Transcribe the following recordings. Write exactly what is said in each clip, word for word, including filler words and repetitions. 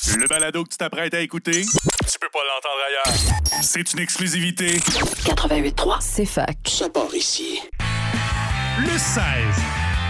Le balado que tu t'apprêtes à écouter, tu peux pas l'entendre ailleurs. C'est une exclusivité. quatre-vingt-huit trois, C'est fac. ça part ici. Le seize.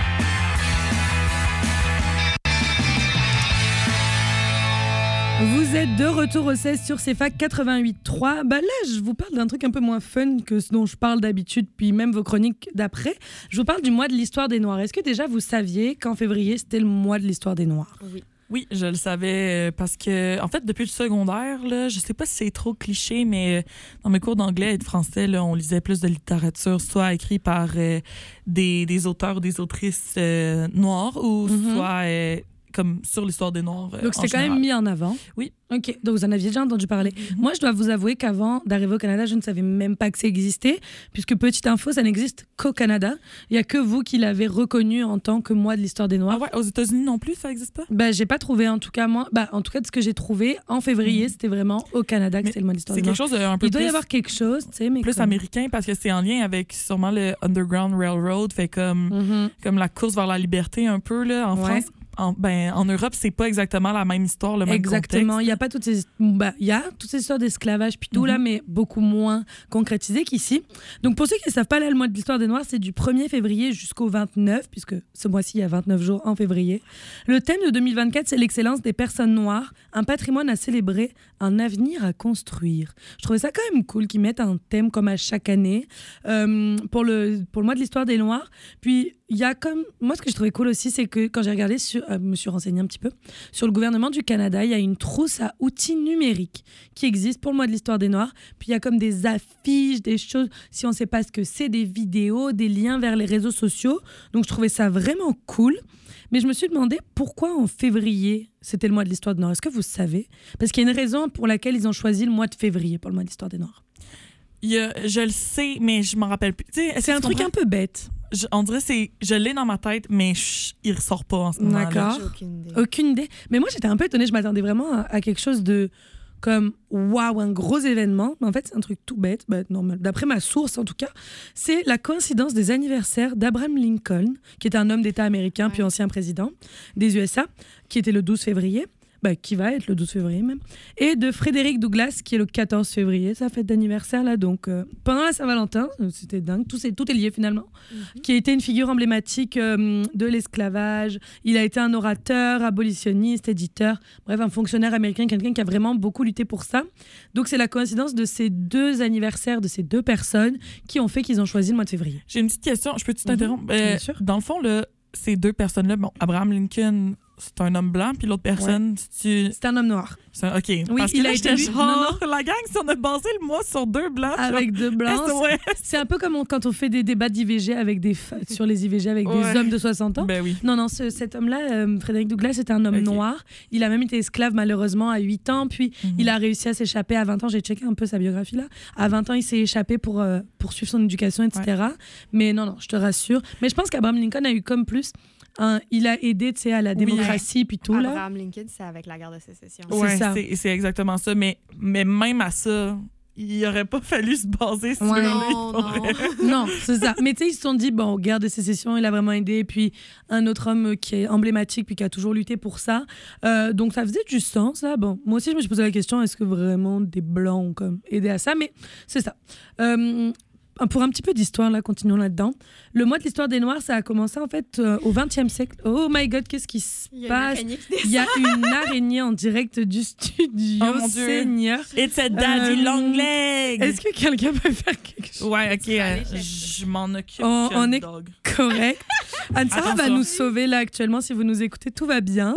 Vous êtes de retour au seize sur C F A C quatre-vingt-huit trois. Bah là, je vous parle d'un truc un peu moins fun que ce dont je parle d'habitude, puis même vos chroniques d'après. Je vous parle du mois de l'histoire des Noirs. Est-ce que déjà vous saviez qu'en février, c'était le mois de l'histoire des Noirs? Oui. Oui, je le savais parce que, en fait, depuis le secondaire, là, je sais pas si c'est trop cliché, mais dans mes cours d'anglais et de français, là, on lisait plus de littérature, soit écrite par euh, des, des auteurs ou des autrices euh, noirs ou Mm-hmm. soit euh, comme sur l'histoire des Noirs. euh, Donc en c'était quand même général. mis en avant. Oui. OK, donc vous en aviez déjà entendu parler. Mm-hmm. Moi, je dois vous avouer qu'avant d'arriver au Canada, je ne savais même pas que ça existait, puisque petite info, ça n'existe qu'au Canada. Il n'y a que vous qui l'avez reconnu en tant que mois de l'histoire des Noirs. Ah ouais, aux États-Unis non plus, ça existe pas? Ben, j'ai pas trouvé, en tout cas, moi. Ben, en tout cas, de ce que j'ai trouvé, en février, c'était vraiment au Canada que Mais c'était le mois de l'histoire C'est des quelque Noirs. chose d'un peu Il doit plus, y avoir quelque chose, tu sais, mais. plus comme- américain parce que c'est en lien avec sûrement le Underground Railroad, fait comme, Mhm. comme la course vers la liberté un peu là, en Ouais. France. En, ben, en Europe, c'est pas exactement la même histoire, le même Exactement. contexte. Il y a pas toutes ces. Ben, il y a toutes ces histoires d'esclavage puis tout, Mhm. là, mais beaucoup moins concrétisées qu'ici. Donc, pour ceux qui ne savent pas, là, le mois de l'histoire des Noirs, c'est du premier février jusqu'au vingt-neuf, puisque ce mois-ci, il y a vingt-neuf jours en février. Le thème de deux mille vingt-quatre, c'est l'excellence des personnes noires, un patrimoine à célébrer, un avenir à construire. Je trouvais ça quand même cool qu'ils mettent un thème comme à chaque année euh, pour, le, pour le mois de l'histoire des Noirs. Puis, il y a comme... Moi, ce que je trouvais cool aussi, c'est que quand j'ai regardé, sur, euh, me suis renseignée un petit peu, sur le gouvernement du Canada, il y a une trousse à outils numériques qui existe pour le mois de l'histoire des Noirs. Puis il y a comme des affiches, des choses, si on ne sait pas ce que c'est, des vidéos, des liens vers les réseaux sociaux. Donc je trouvais ça vraiment cool. Mais je me suis demandé pourquoi en février, c'était le mois de l'histoire des Noirs. Est-ce que vous savez? Parce qu'il y a une raison pour laquelle ils ont choisi le mois de février pour le mois de l'histoire des Noirs. Il y a- je le sais, mais je m'en rappelle plus. Tu sais, est-ce C'est que un tu truc comprends? un peu bête. Je- on dirait que c'est, je l'ai dans ma tête, mais je- il ressort pas en ce moment. D'accord. J'ai aucune idée. Aucune idée. Mais moi, j'étais un peu étonnée. Je m'attendais vraiment à, à quelque chose de comme waouh, un gros événement. Mais en fait, c'est un truc tout bête. Bah, non, mais d'après ma source, en tout cas, c'est la coïncidence des anniversaires d'Abraham Lincoln, qui était un homme d'État américain Ouais. puis ancien président des U S A, qui était le douze février. Bah, qui va être le douze février même, et de Frédéric Douglass, qui est le quatorze février, sa fête d'anniversaire, là, donc euh, pendant la Saint-Valentin, euh, c'était dingue, tout, c'est, tout est lié finalement, Mhm. qui a été une figure emblématique euh, de l'esclavage. Il a été un orateur, abolitionniste, éditeur, bref, un fonctionnaire américain, quelqu'un qui a vraiment beaucoup lutté pour ça. Donc c'est la coïncidence de ces deux anniversaires, de ces deux personnes, qui ont fait qu'ils ont choisi le mois de février. J'ai une petite question, je peux-tu t'interrompre? Euh, bien sûr. Dans le fond, là, ces deux personnes-là, bon, Abraham Lincoln, c'est un homme blanc, puis l'autre personne, c'est C'est un homme noir, c'est un- OK. Oui, Parce que il là, a j'étais été- genre, la gang, si on a basé le mois sur deux blancs, avec deux blancs. genre, ouais. C'est un peu comme on- quand on fait des débats d'I V G avec des fa- sur les I V G avec Ouais. des hommes de soixante ans. Ben oui. Non, non, ce- cet homme-là, euh, Frédéric Douglass, c'était un homme Ok. noir. Il a même été esclave, malheureusement, à huit ans. Puis, Mhm. il a réussi à s'échapper à vingt ans. J'ai checké un peu sa biographie, là. À vingt ans, il s'est échappé pour euh, poursuivre son éducation, et cetera. Mais non, non, je te rassure. Mais je pense qu'Abraham Lincoln a eu comme plus... un- il a aidé, tu sais, à la Oui. démocratie, puis tout, là. Abraham Lincoln, c'est avec la guerre de sécession. C'est Ouais, ça. c'est c'est exactement ça. Mais, mais même à ça, il aurait pas fallu se baser sur Ouais. lui. Non, pour non. vrai. Non, c'est ça. Mais tu sais, ils se sont dit, bon, guerre de sécession, il a vraiment aidé. Puis un autre homme qui est emblématique, puis qui a toujours lutté pour ça. Euh, donc ça faisait du sens, là. Bon, moi aussi, je me suis posé la question, est-ce que vraiment des Blancs ont comme aidé à ça? Mais c'est ça. Euh, pour un petit peu d'histoire, là, continuons là-dedans. Le mois de l'histoire des Noirs, ça a commencé en fait euh, au vingtième siècle. Oh my God, qu'est-ce qui se Il y a une passe? araignée qui descend. Il y a une araignée en direct du studio, Oh mon Dieu. Seigneur. It's a daddy Euh, long leg. Est-ce que quelqu'un peut faire quelque chose? Ouais, ok, aller euh, chercher. je m'en occupe. On- que on le est- dog. Correct. Anne-Sara va Attention. nous sauver là actuellement si vous nous écoutez, tout va bien.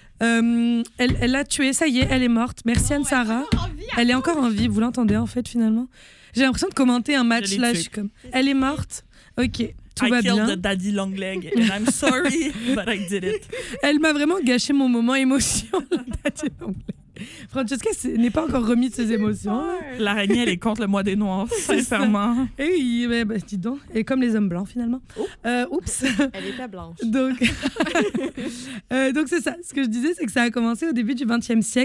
Euh, elle, elle l'a tuée, ça y est, elle est morte. Merci Anne-Sara. Elle est encore en vie, vous l'entendez en fait finalement. J'ai l'impression de commenter un match Je l'ai là, tuée. je suis comme. Elle est morte. Ok, tout I va killed bien. the daddy long leg and I'm sorry, but I did it. Elle m'a vraiment gâché mon moment émotion. la date est longue. Francesca c'est- n'est pas encore remis de ses émotions. là. L'araignée, elle est contre le mois des Noirs, sincèrement. Et oui, mais, bah, dis donc. Et comme les hommes blancs finalement. Oh. Euh, oups. Elle était blanche. Donc, euh, donc c'est ça. Ce que je disais, c'est que ça a commencé au début du vingtième siècle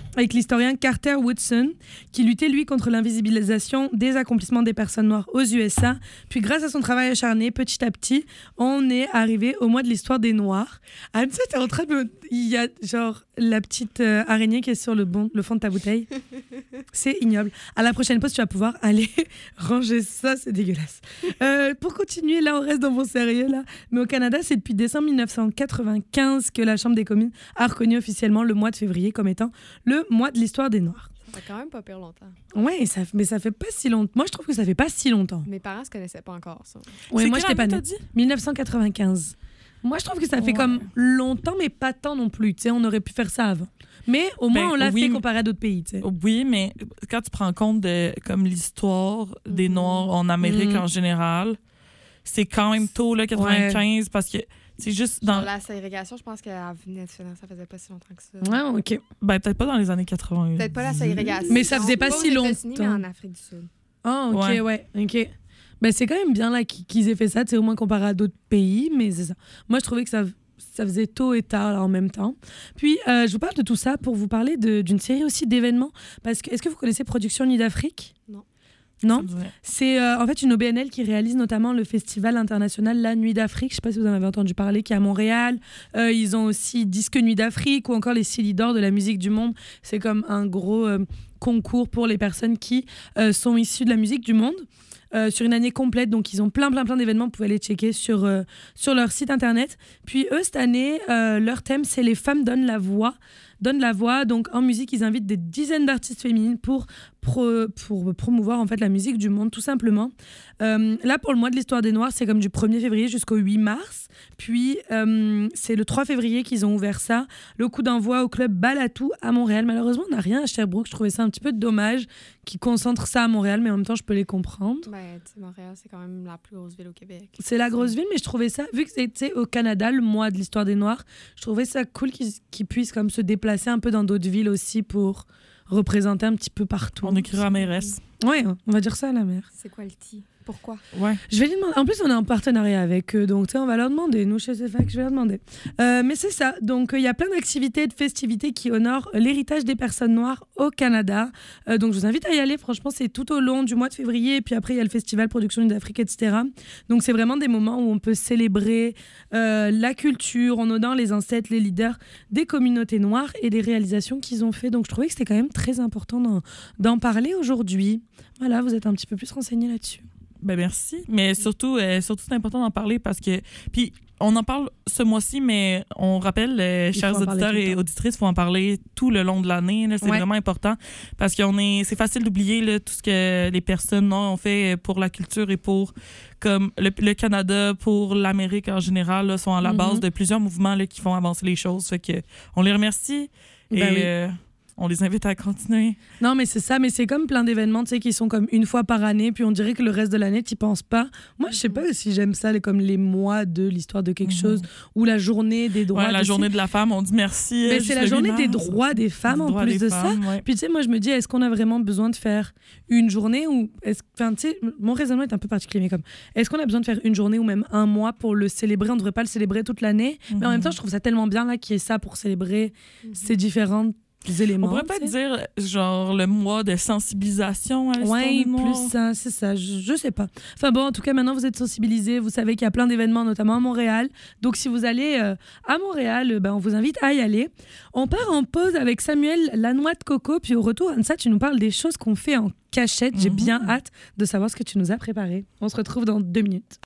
avec l'historien Carter Woodson, qui luttait, lui, contre l'invisibilisation des accomplissements des personnes noires aux U S A. Puis, grâce à son travail acharné, petit à petit, on est arrivé au mois de l'histoire des Noirs. Anne-Sophie, t'es en train de me... Il y a, genre, la petite euh, araignée qui est sur le, bon, le fond de ta bouteille. C'est ignoble. À la prochaine pause, tu vas pouvoir aller ranger ça, c'est dégueulasse. Euh, pour continuer, là, on reste dans mon sérieux, là. Mais au Canada, c'est depuis décembre mille neuf cent quatre-vingt-quinze que la Chambre des communes a reconnu officiellement le mois de février comme étant le mois de l'histoire des Noirs. Ça fait quand même pas pire longtemps. Ouais, ça, mais ça fait pas si longtemps. Moi, je trouve que ça fait pas si longtemps. Mes parents se connaissaient pas encore, ça. Ouais, C'est moi, quelle j'étais pas année, née. t'as dit? mille neuf cent quatre-vingt-quinze. Moi, je trouve que ça fait Ouais. comme longtemps, mais pas tant non plus. Tu sais, on aurait pu faire ça avant. Mais au moins, Ben, on l'a oui, fait mais- comparé à d'autres pays, tu sais. Oui, mais quand tu prends compte de comme l'histoire des Mhm. Noirs en Amérique Mhm. en général, c'est quand même tôt, là, quatre-vingt-quinze, parce que c'est juste Dans dans... la ségrégation, je pense qu'elle venait de finir, ça faisait pas si longtemps que ça. Ouais, OK. Ben, peut-être pas dans les années quatre-vingt. Peut-être pas la ségrégation. Mais ça faisait pas aux si États-Unis, longtemps. mais en Afrique du Sud. Ah, OK, ouais, Ouais. OK. Ben, c'est quand même bien là qu'ils qu'ils aient fait ça, tu sais, au moins comparé à d'autres pays, mais c'est ça. Moi, je trouvais que ça, ça faisait tôt et tard là, en même temps. Puis, euh, je vous parle de tout ça pour vous parler de- d'une série aussi d'événements. Parce que, est-ce que vous connaissez Production Nuit d'Afrique? Non. Non? C'est euh, en fait une O B N L qui réalise notamment le festival international La Nuit d'Afrique. Je ne sais pas si vous en avez entendu parler, qui est à Montréal. Euh, ils ont aussi Disque Nuit d'Afrique ou encore les Silly d'or de la musique du monde. C'est comme un gros euh, concours pour les personnes qui euh, sont issues de la musique du monde. Euh, sur une année complète, donc ils ont plein plein plein d'événements, vous pouvez aller checker sur, euh, sur leur site internet. Puis eux, cette année, euh, leur thème c'est les femmes donnent la voix. Donnent la voix, donc en musique, ils invitent des dizaines d'artistes féminines pour, pro, pour promouvoir en fait la musique du monde, tout simplement. Euh, là, pour le mois de l'histoire des Noirs, c'est comme du premier février jusqu'au huit mars. Puis, euh, c'est le trois février qu'ils ont ouvert ça. Le coup d'envoi au club Balatou à Montréal. Malheureusement, on n'a rien à Sherbrooke. Je trouvais ça un petit peu dommage qu'ils concentrent ça à Montréal, mais en même temps, je peux les comprendre. Ben, tu sais, Montréal, c'est quand même la plus grosse ville au Québec. C'est la grosse ville, mais je trouvais ça, vu que c'était au Canada, le mois de l'histoire des Noirs, je trouvais ça cool qu'ils qu'ils puissent comme se déplacer un peu dans d'autres villes aussi pour représenter un petit peu partout. On écrira à mairesse. Ouais, on va dire ça à la mère. C'est quoi le T? Pourquoi? Ouais. Je vais lui demander. En plus, on est en partenariat avec eux, donc tu sais, on va leur demander. Nous, chez C F A C, je vais leur demander. Euh, mais c'est ça. Donc, il y a plein d'activités, de festivités qui honorent l'héritage des personnes noires au Canada. Euh, donc, je vous invite à y aller. Franchement, c'est tout au long du mois de février. Et puis après, il y a le festival Production Nuit d'Afrique, et cetera. Donc, c'est vraiment des moments où on peut célébrer euh, la culture, on honore les ancêtres, les leaders des communautés noires et des réalisations qu'ils ont fait. Donc, je trouvais que c'était quand même très important d'en, d'en parler aujourd'hui. Voilà, vous êtes un petit peu plus renseignés là-dessus. Ben merci. Mais surtout, euh, surtout c'est important d'en parler parce que... Puis, on en parle ce mois-ci, mais on rappelle, euh, Il faut chers en parler auditeurs tout le et temps. auditrices, il faut en parler tout le long de l'année. Là, c'est Ouais. vraiment important parce qu'on est, c'est facile d'oublier là, tout ce que les personnes noires ont fait pour la culture et pour comme le, le Canada, pour l'Amérique en général, là, sont à la Mhm. base de plusieurs mouvements là, qui font avancer les choses. Fait que on les remercie et Ben oui. euh, on les invite à continuer. Non, mais c'est ça, mais c'est comme plein d'événements, tu sais, qui sont comme une fois par année, puis on dirait que le reste de l'année, tu penses pas. Moi, je sais pas si j'aime ça, les, comme les mois de l'histoire de quelque Mhm. chose, ou la journée des droits. Ouais, la de- journée de la femme, on dit merci. Mais euh, c'est juste la le journée huit des mars. droits des femmes, Du en droit plus des de femmes, ça. ouais. Puis tu sais, moi, je me dis, est-ce qu'on a vraiment besoin de faire une journée ou... est-ce- Enfin, tu sais, mon raisonnement est un peu particulier, mais comme, est-ce qu'on a besoin de faire une journée ou même un mois pour le célébrer? On devrait pas le célébrer toute l'année. Mais en même Mhm. temps, je trouve ça tellement bien, là, qu'il y ait ça pour célébrer ces différents éléments. On pourrait tu pas sais. dire genre le mois de sensibilisation à l'histoire Oui, des Noirs. plus ça, c'est ça, je, je sais pas. Enfin bon, en tout cas, maintenant vous êtes sensibilisés, vous savez qu'il y a plein d'événements, notamment à Montréal. Donc si vous allez euh, à Montréal, euh, ben, on vous invite à y aller. On part en pause avec Samuel Lanois de Coco, puis au retour, Ansa, tu nous parles des choses qu'on fait en cachette. J'ai Mhm. bien hâte de savoir ce que tu nous as préparé. On se retrouve dans deux minutes.